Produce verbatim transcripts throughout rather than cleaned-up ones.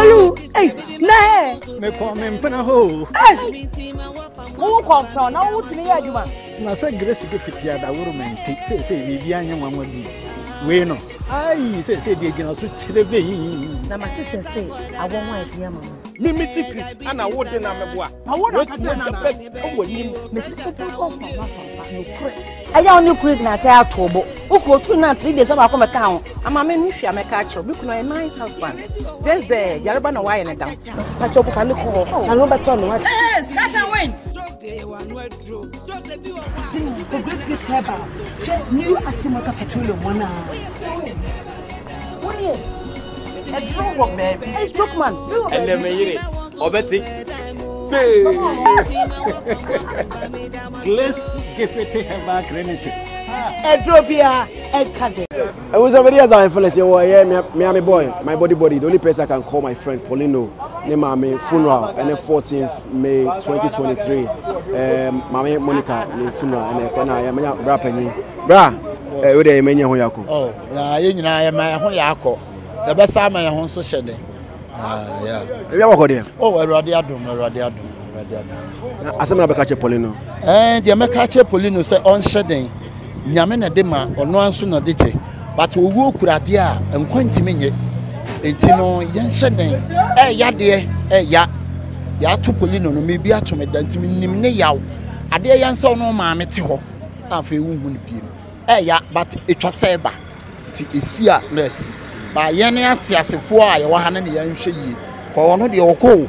Polu, hey, nah. Me call me mfana ho. Hey. Who come from? Now who to me aduma? Na say grace get fit ya da woro menti. Say say bibi anya nwanwa bi. We no. Ai say say dey gina so chire be yi. Na ma sister say I want one idea mama. Me me secret ana wo de na meboa. Na wo na say na na. O nim. Me secret go from one from no kure. Aya oni kure na ta atobo. Uko two na three days aba come ka ho. Ama me nhwe ameka acho. Bi kuno a nice husband. Just there, Yaruba no why na down. Pa cho ko fa ni ko. Na no better no what. Eh, scratch and win. The Grace Gift Herbal. New Achimaka Petroleum one. One year. A drone work, baby. Hey, stroke man. And then me Obeti. Grace Gift Herbal Clinic. Edrobia, Edkade. I was already as I fell asleep. Yeah, me, me, boy, my body, body. The only person I can call my friend Paulino. Name my funeral, and the fourteenth May twenty twenty-three. Um, my Monica, the funeral, and I am a rapping. Bra, eh, we dey menya ho yako. Oh, yeah, you know, I am my ho yako. The best time I am so shedding. Ah, yeah. We are working. Oh, we are there, we are there, we are there. Asema be catch Paulino. Eh, the me catch Paulino say on shedding. Nyame na de ma ono anso na de che but owu okurade a enkwanti nye enti no yen hyeden eh ya de eh ya ya to Paulino no me bi atome dantimi nim ne yaw ade ya nso no ma mete ho afa ewu hu ne piem eh ya but etwa seba ti esi a na esi ba yen ate asefo a ye wa ha na ne yan hwe yi ko ono de okọ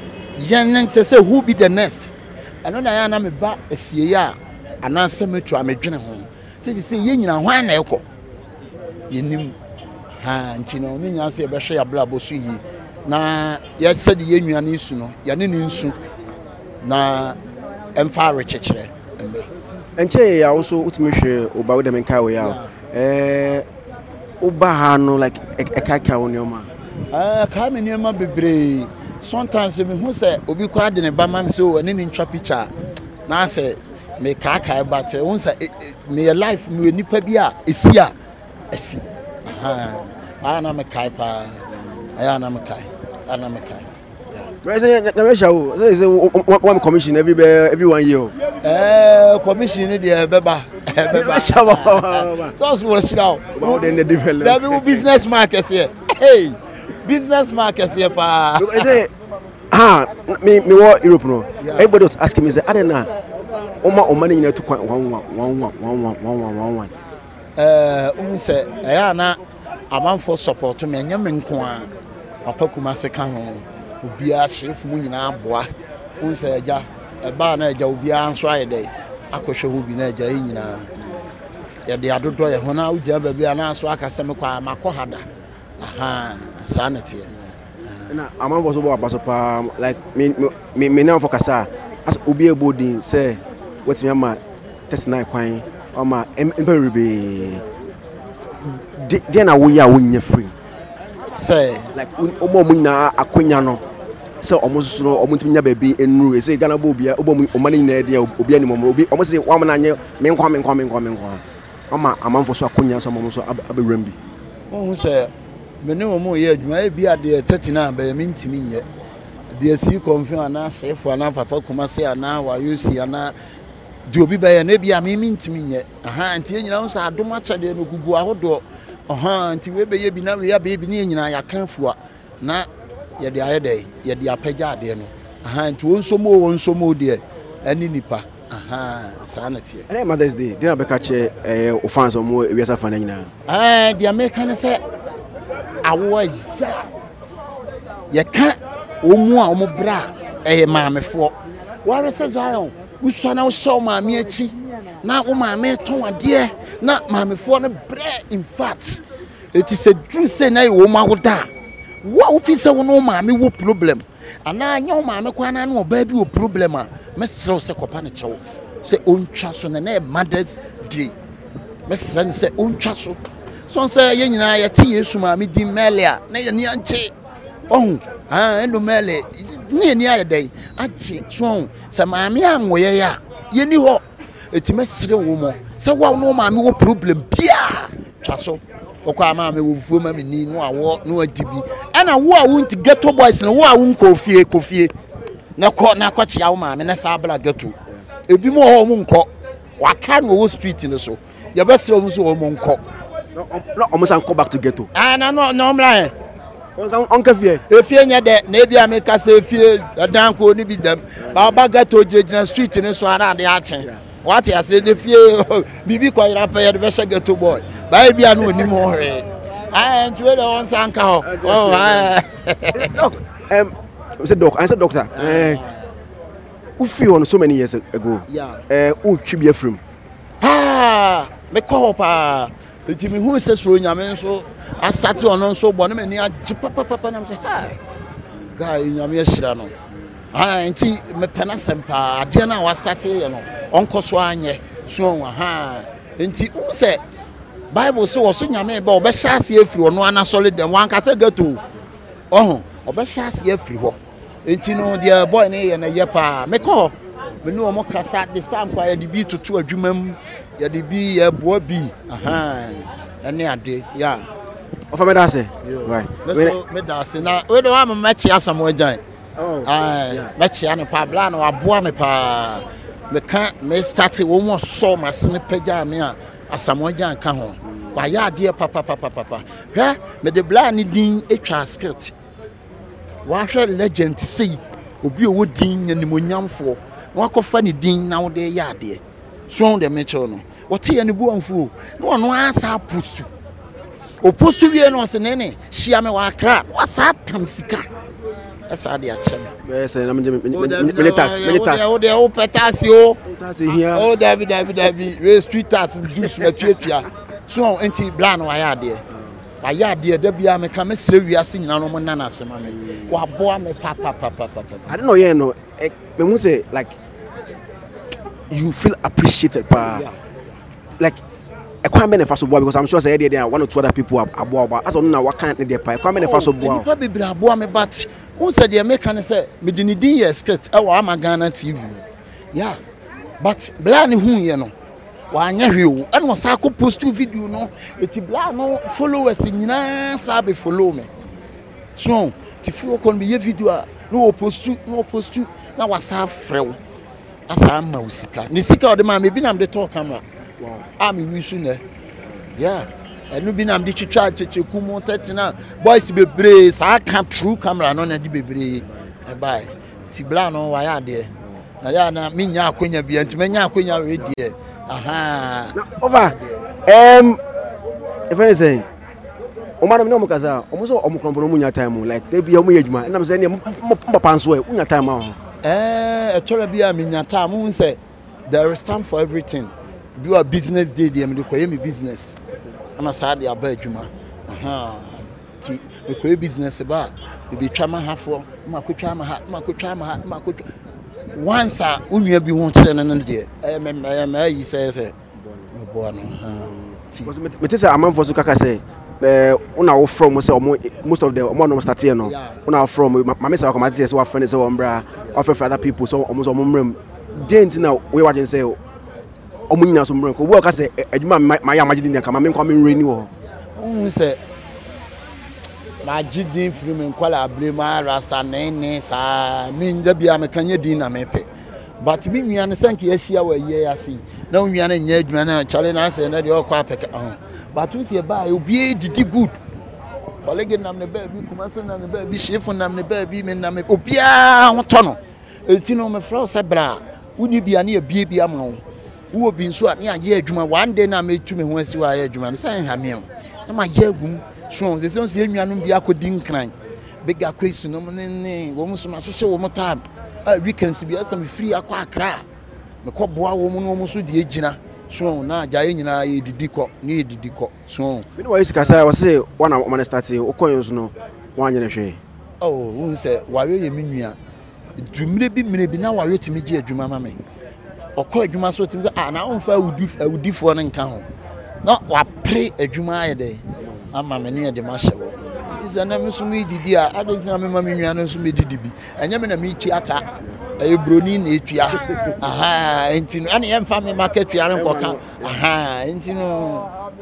yen nse se who be the next eno na ya na me ba esie ya ananse metwa medwene ho say say ye nyina hwan na ekọ yenim ha nti no ne nya se be hwe ya blabo so yi na ye se de ye nnuane isu no ya ne ne nsu na emfa rechechere emre enche ya also utimi hwe oba we dem nkai we ya eh oba ha no like ekaka woni oma ah ka me niema bebre sometimes me hu say obi kwa de ne ba mam se o ne ne ntwa picture na say me kaka but won say me life me nipa bi a esi a esi aha ana me kai pa ana me kai ana me kai president na me shawo say say one commission every every one year eh commission ni dey beba beba shawo so so was now about the develop there be business market here hey business market here pa say ah me me what Europe no everybody was asking me say adena Oma oma ni nyina to one one one one one one one eh um say eh na amanfo support me anya me nko a papa kuma se ka ho obia chef mu nyina aboa um say eja e ba na eja obia anso aye dey akohwe ho bi na eja yi nyina ye de adodo ye ho na uja ba bia na anso aka se me kwa makọ hada aha sanity na amanfo so bo abaso pa like me me me na for kasa as obi ebodin say what me ama thirty-nine kwan ama emberebe de na wo ya wo nya free say like omo mu na akonya no say omo susu no omo ntimi nya ba bi enru say Ghana bo bia obo mu omo na de obi ani momo obi omo say wa ma na anye me nkwa me nkwa me nkwa me nkwa ama amanfo so akonya so omo so abewram bi ohun say me ne omo ye adwuma e bi ade thirty-nine ba me ntimi nye de si confirm na chef na papa kuma say na wa yusi na di obi ba ya na bia me ntimi nye aha nti nyina wo sa adoma chade no gugu ahodo aha nti we be ye bi na we ya be bi ne nyina ya kanfua na ye de aye dey ye de apagya ade no aha nti won so mo won so mo de ani nipa aha sanity eh Mother's Day dey abeka che eh o fans o mo we asa fan nyina eh the American say awo ya ye kan o mu a o mo bra eh maamefo wa se Zion usua na wo show maame achi na wo maame ton ade na maamefo no bre in fact it is a true say na wo ma wo da wo wo fi say wo no maame wo problem ana anya wo maame kwa na na oba bi wo problem a mesrew se kopa ne chewo se ontwa so na na Mother's Day mesrew ne se ontwa so so say ye nyina ye ti Yesu maame di melia na ye ni anche oh ah endo mele ni ni aye dey achi so se maame anwoye ya ye ni ho eti mesrew wo mo se wo no maame wo problem bia twa so okwa ma me wo fuo ma me ni no awo no adibi e na wo a wo nti ghetto boys no wo a wo nko fie kofie na ko na ko chia wo ma me na sa bla ghetto ebi mo ho mo nko waka no wo street no so ye be se wo so wo mo nko no almost and come back to ghetto ah na no no mra onka fie efie nya de na ebi ameka se efie dan ko ni bi dem ba ba ghetto jejina street no so ara de achen what you say the fie bibi kwa ira pe de be se ghetto boy ba ebi anu oni mo he ah ntu le on sanka ho oh ah doc um I said doc I said doctor eh who feel on so many years ago yeah eh who twi be from ah me ko pa enti me hu se so nyame nso I started on on so bon me ni agi papa papa na me say hi guy nyame ashira no ah enti me pena sempa ade na wa start ye no onko so anye so wa ha enti u say Bible so so nyame ba obehya ase afiri ono ana solid dem wan ka say gato oh obehya ase afiri ho enti no the boy ne ye na ye pa me ko me no mo kasa de sam kwa ye de bi tutu adwumam ye de bi ye boa bi aha ene ade ya of me that say right so me that say na we do am match asam wajan oh ah match an pa bla na aboa me pa me kan me start wo mo so masne pagya me a asam wajan ka ho wa ya ade papa papa papa hwe me de bla ni din etwa skirt wa hwe legend sei obi owo din nyanimonyamfo wa kofa ni din na wo de ya ade so de me cho no wo te ye ne buamfo no ono asa postu o postu wie no se nene hia me wa kra wa sa tam sika esa de a cheme yes na me me tax me tax o de o petasio tax here o david david david we street tax juice me tuatua so enti bla no wa ya de wa ya de da bia me ka me sere wiase nyina no mo nana asema me wa boa me papa papa papa I don't know you know me mu say like you feel appreciated pa yeah. Like I can't make a boy because I'm sure say there one or two other people are about as on now what can't they pay can't make a boy people be aboa me but who said the American say me di ni din year skirt e wa am Ghana T V yeah but bla ni hu ye no wa anya hwe o and was sa ko post video no eti bla no followers nyina sa be follow me so ti fi o kon be ye video no post no post na wa sa frew asa ma usika ni sika o de ma me bi na me talk camera wow am we su ne yeah enu bi na me twitwa cheche kumu tetina boys bebre sa ka true camera no na di bebre e bai ti bla no wa ya de na ya na me nya akonya bi enti me nya akonya we die aha over um if anything o madam no mo kaza o mo so o mo kronbo no mu nya time like they be o mo yedwuma na me say ne mo panso e unya time ahụ eh etola bia me nya time mo say there is time for everything do a business day dey me dey me business ana sa dey aba adwuma aha ti me koye business ba e be twa ma hafo ma kotwa ma ha ma kotwa ma ha ma kotwa once a unua bi ho kire no no dey eh me me yi say say me bo no ha ti me te say amanfo so kaka say eh una wo from say most of them omo no start here no una from ma me say come at say so friend say ombra offer for other people so omo so omrem dent na we watching say omo nyina so mrem ko wo ka say adwuma ma ya magidi nka ma me kwa me reni wo un say magidi free me kwala ablema rasta nene sa me nja bia me kanye din na me pe but bi nua ne sanke yahia wa ye ase na nua na nya adwuma na chale na say na de okwa peke ah but we say ba obi didi good colleague nam ne ba bi kuma se nam ne ba bi chef nam ne ba bi me nam obi a hoto no enti no me flow se bra uni bia na bia bia ma wo obi nso a na ye adwuma one day na me tu me ho asi wa ye adwuma se ha me na ma ye agum so ze se se nua no bia akodi nkran bega kwesi no ne ne wo muso ma se wo motab a weekends bia se me free akwa akra me ko boa wo mu no muso de agina so na jaye nyina ye didi ko ni ye didi ko so me no wa isi kasa wa say one am man start o koyo no wan nyene hwe oh won say wa we ye menua dumire bi mire bi na wa we timi gi adwuma ma me okọ adwuma so timi ah na on fa awudi awudifo no nka ho na wa pre adwuma aye de ama me ne de ma hyewo isa na me so mi didi a adon na me ma me nua no so me didi bi enya me na me chi aka e broni na etua aha enti no ane yem fa me market tua nko ka aha enti no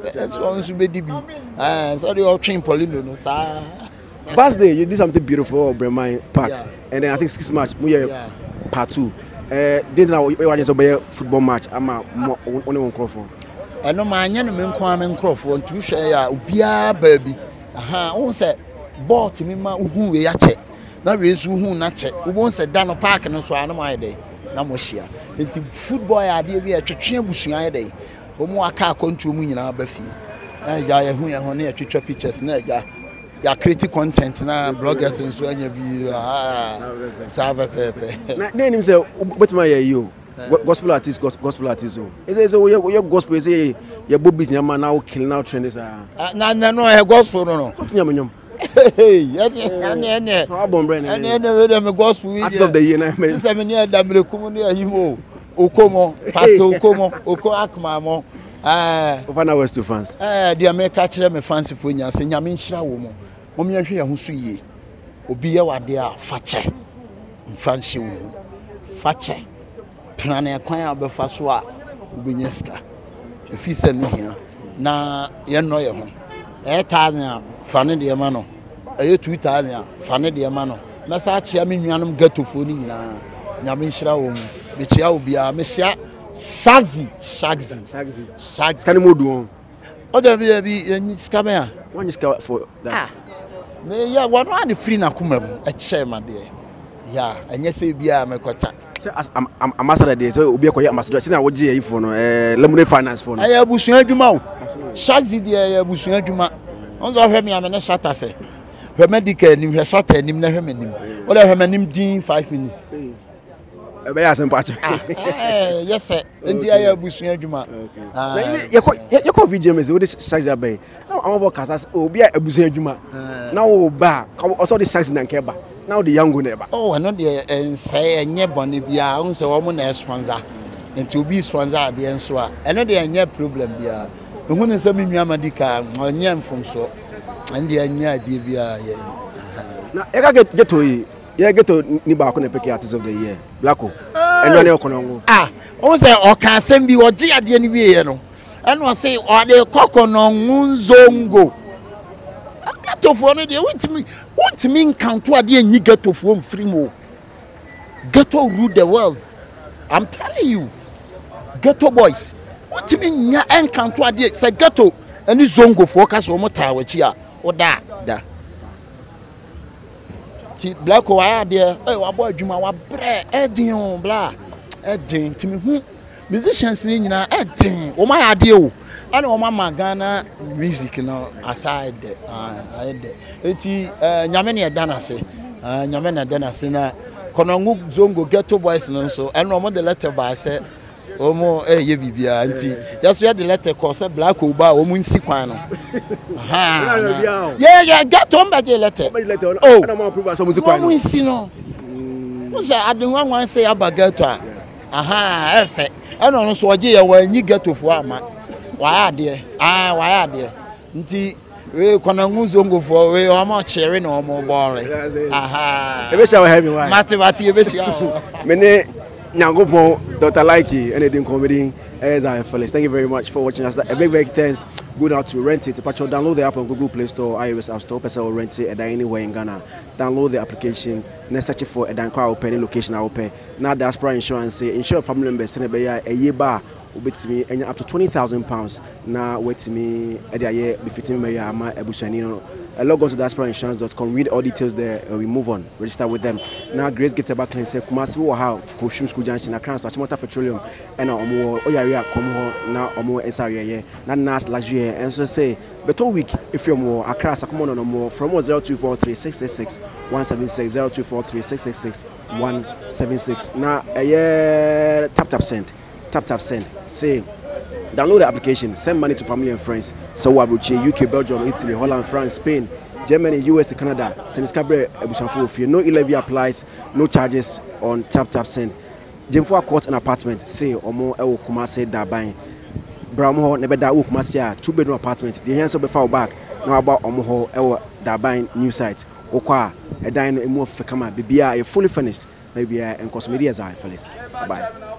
That's one should be D B. Ah, so they all train Paulino, no, sir. First day, you did something beautiful, Bremai Park, Yeah. and then I think six match, we are Yeah. part two. Uh, this now we want to football match. I'm a only one crop for. I know my young men come and crop for to share Ubia baby. Aha, on said, bought me ma who we are check. Now we is who not check. We won't say down a park and so I know my day. Namoshia. It's football idea we are to train bushing day. Homo a car control me in our Buffy. I got a honey, honey, a picture pictures, nega. Ya create content na bloggers and so anya bi ah sabe pepe Na name say what my you gospel artist gospel artist so is say your gospel say your bobbies nyama now kill now trend ah na na no e gospel no no so nyama nyam hey ene ene so abon brain ene ene we dem gospel we artist of the year na me say me ne damle kum ne ayimo okomo pastor okomo oko akma mo ah over now west to fans eh dia me ka kire me fancy fo nya say nyame nhira wo mo mo me hwe ya ho so yie obi ye wade a fache mfanshi wo fache plan e kwan a befa so a obenya sika efi se no hia na ye no ye ho e thousand a fa ne de ma no e two thousand a fa ne de ma no na sa chia me nuanom gatofo ni nyina nyame nhira wo mu me chia obi a me sia shagzi shagzi shagzi shagzi can modu on o da bi bi sika me a one is for that me ya one one free na kumam e che ma de ya enye se bia me kwata say am ambassador dey so obi ekoye ambassador say na wo je yi for no eh lemonade finance for no aya busun adwuma o shagzi de aya busun adwuma on zo hwe me am na shata se hwe medical nim hwe shata nim na hwe me nim o da hwe me nim din five minutes e be ya sem patch eh yes sir ndi aya busun adwuma ah ye ko ye ko V J me say wo de shagzi abey na am for kasa obi a abusun adwuma na wo ba also the shagzi na nkeba now the young neighbor oh no de say enye bone bia on say wo mo na sponsor enti obi sponsor de enso a eno de enye problem bia ehu ne say me nua madika onye mfomso ende enye ade bia ye na e ga get to yi ye get to ni ba ko na pick artist of the year Blacko eno na okono ah on say o kan asem bi o ji ade ni wie ye no eno say o de kokono nzongo gatofo no de wintimi wintimi nkanto ade enyi gatofo mfiri mo ghetto rule the world I'm telling you ghetto boys wintimi nya enkanto ade say ghetto ani zongo fo ka so mo ta wachi a oda da ti Blacko wa ade eh wa bo adwuma wa bre edin o bla edin timi hu musicians ni nyina edin o ma ade o and o mama Ghana music no aside ah ade eti nyame ne dana se nyame na dana se na konongu zongo ghetto boys no so and o mo the letter by say o mo eh ye bibia nti just ya the letter call say Blacko ba o mo nsi kwan no aha yeah yeah ghetto mba the letter oh na mo approve so mo nsi kwan no mo nsi no mo say adenwa wan say aba ghetto aha efe and no so oje ye wa nyi ghetto fo ama why there ah why there nti we kwana nguzongo for we o ma chere na o mo bore aha e be sha we have me why mate mate e be sha me ne nyangopon Doctor Likey and the comedy as I fellas thank you very much for watching us a big big thanks good out to Rent It to patch download the app on Google Play Store iOS App Store person will Rent It and anywhere in Ghana download the application and search for a dan kwa open location open now diaspora insurance insure family members and be a year bar ubetimi enya up to twenty thousand pounds na wetimi e dey aye befitting me ya ama ebusuani no log on to diaspora insurance dot com read all details there and we move on register with them now Grace Gift Back Clean say Kumasi wo ha Koshum School Junction na Crans Achimota Petroleum and omo oyare akom ho na omo ensare ye na nas luxury and so say better week if you more Accra Sakomo no more from zero two four three six six six one seven six zero two four three six six six one seven six na eh tap tap send tap tap send say download the application send money to family and friends so Wabuchi U K Belgium Italy Holland France Spain Germany U S Canada send scabre ebushanfo fee no e-levy applies no charges on tap tap send Jemfo court and apartment say omo e wo Kumasi Daban Bramo ho ne beda wo Kumasi a two bedroom apartment the hands of the back now about omo ho e wo Daban new site okwa e dan no emu of kama bibia e fully finished maybe and cosmedia as I fellas bye.